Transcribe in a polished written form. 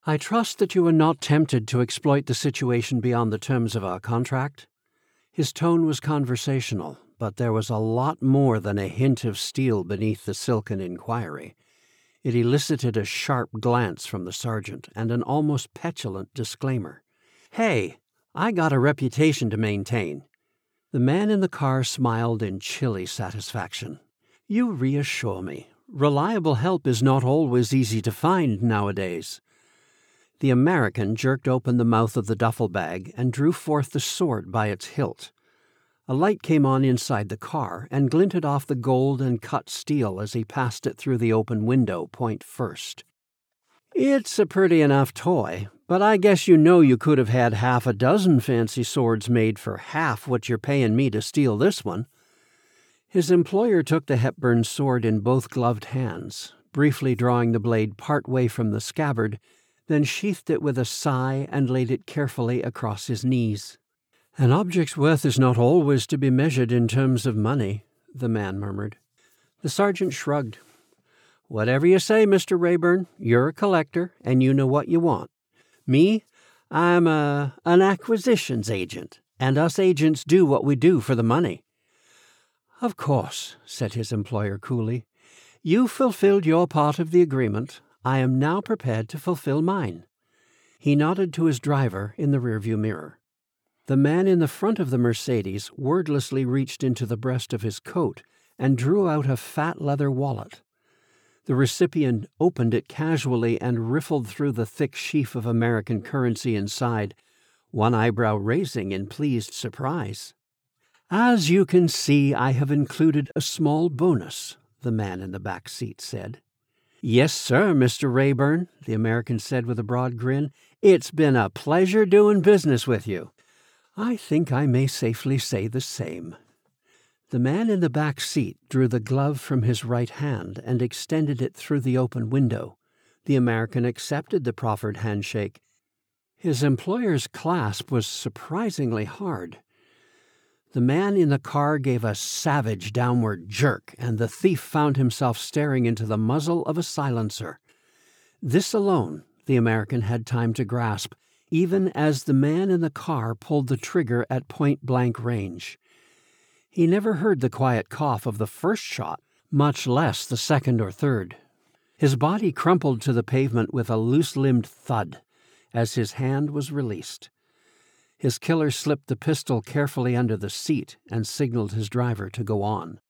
I trust that you are not tempted to exploit the situation beyond the terms of our contract." His tone was conversational, but there was a lot more than a hint of steel beneath the silken inquiry. It elicited a sharp glance from the sergeant and an almost petulant disclaimer. "Hey, I got a reputation to maintain." The man in the car smiled in chilly satisfaction. "You reassure me. Reliable help is not always easy to find nowadays." The American jerked open the mouth of the duffel bag and drew forth the sword by its hilt. A light came on inside the car and glinted off the gold and cut steel as he passed it through the open window, point first. "It's a pretty enough toy, but I guess you know you could have had half a dozen fancy swords made for half what you're paying me to steal this one." His employer took the Hepburn sword in both gloved hands, briefly drawing the blade part way from the scabbard, then sheathed it with a sigh and laid it carefully across his knees. "An object's worth is not always to be measured in terms of money," the man murmured. The sergeant shrugged. "Whatever you say, Mr. Rayburn, you're a collector, and you know what you want. Me, I'm an acquisitions agent, and us agents do what we do for the money." "Of course," said his employer coolly. "You fulfilled your part of the agreement. I am now prepared to fulfill mine." He nodded to his driver in the rearview mirror. The man in the front of the Mercedes wordlessly reached into the breast of his coat and drew out a fat leather wallet. The recipient opened it casually and riffled through the thick sheaf of American currency inside, one eyebrow raising in pleased surprise. "As you can see, I have included a small bonus," the man in the back seat said. "Yes, sir, Mr. Rayburn," the American said with a broad grin. "It's been a pleasure doing business with you." "I think I may safely say the same." The man in the back seat drew the glove from his right hand and extended it through the open window. The American accepted the proffered handshake. His employer's clasp was surprisingly hard. The man in the car gave a savage downward jerk, and the thief found himself staring into the muzzle of a silencer. This alone the American had time to grasp, even as the man in the car pulled the trigger at point-blank range. He never heard the quiet cough of the first shot, much less the second or third. His body crumpled to the pavement with a loose-limbed thud as his hand was released. His killer slipped the pistol carefully under the seat and signaled his driver to go on.